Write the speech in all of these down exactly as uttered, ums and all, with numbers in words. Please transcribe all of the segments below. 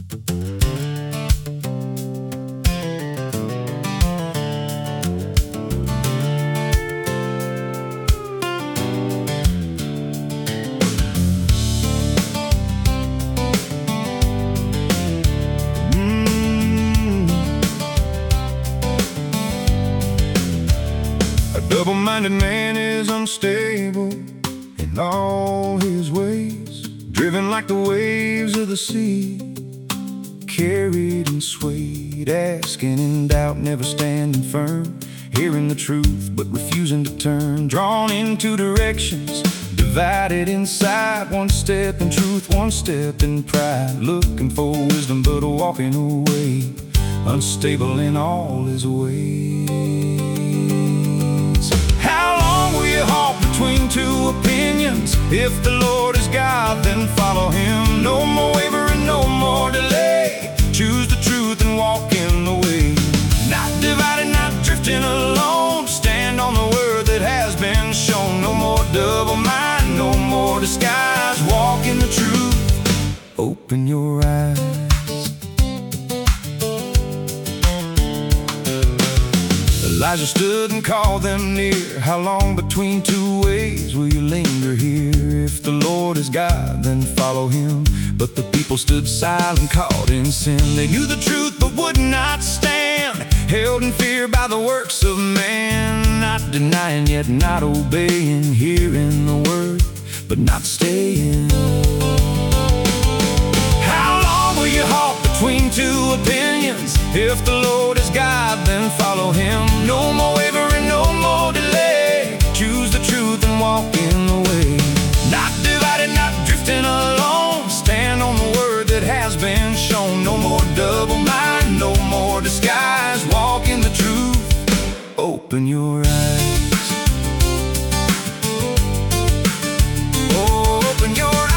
Double-minded man is unstable in all his ways, driven like the waves of the sea, carried and swayed, asking in doubt, never standing firm, hearing the truth but refusing to turn, drawn in two directions, divided inside, one step in truth, one step in pride, looking for wisdom but walking away, unstable in all his ways. Halt between two opinions. If the Lord is God, then follow him. No more wavering, no more delay. Choose the truth and walk in the way. Not divided, not drifting alone. Stand on the word that has been shown. No more double mind, no more disguise. Walk in the truth. Open your eyes. Elijah stood and called them near. How long between two ways will you linger here? If the Lord is God, then follow him. But the people stood silent, caught in sin. They knew the truth but would not stand, held in fear by the works of man. Not denying yet not obeying, hearing the word but not staying. How long will you halt between two opinions? If the Lord is God, then follow him. No more wavering, no more delay. Choose the truth and walk in the way. Not divided, not drifting alone. Stand on the word that has been shown. No more double mind, no more disguise. Walk in the truth. Open your eyes. Oh, open your eyes.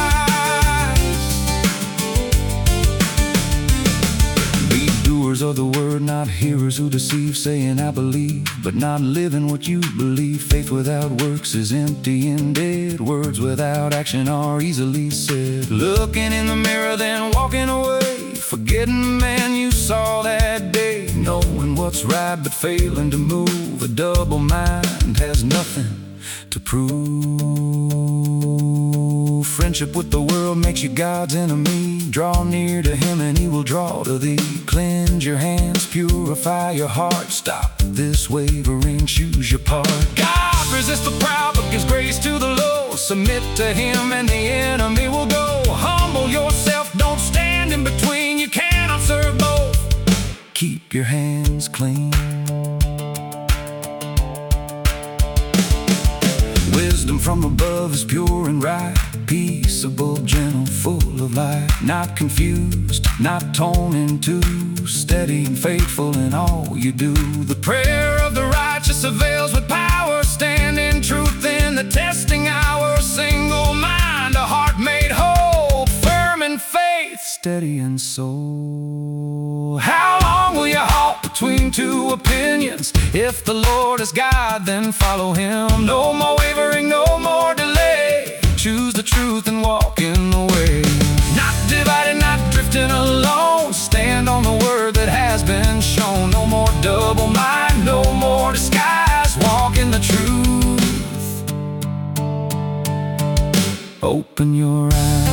Of the word, not hearers who deceive, saying I believe but not living what you believe. Faith without works is empty and dead. Words without action are easily said. Looking in the mirror then walking away, forgetting the man you saw that day. Knowing what's right but failing to move. A double mind has nothing to prove. Friendship with the world makes you God's enemy. Draw near to him and he will draw to thee. Cleanse your hands, purify your heart. Stop this wavering, choose your part. God resists the proud but gives grace to the low. Submit to him and the enemy will go. Humble yourself, don't stand in between. You cannot serve both. Keep your hands clean. Wisdom from above is pure and right, peaceable, gentle, full of light. Not confused, not torn in two, steady and faithful in all you do. The prayer of the righteous avails with power. Stand in truth in the testing hour. Single mind, a heart made whole. Firm in faith, steady in soul. How long will you halt between two opinions? If the Lord is God, then follow him. No more wavering, no more delay. Choose the truth and walk in the way. Not divided, not drifting alone. Stand on the word that has been shown. No more double mind, no more disguise. Walk in the truth. Open your eyes.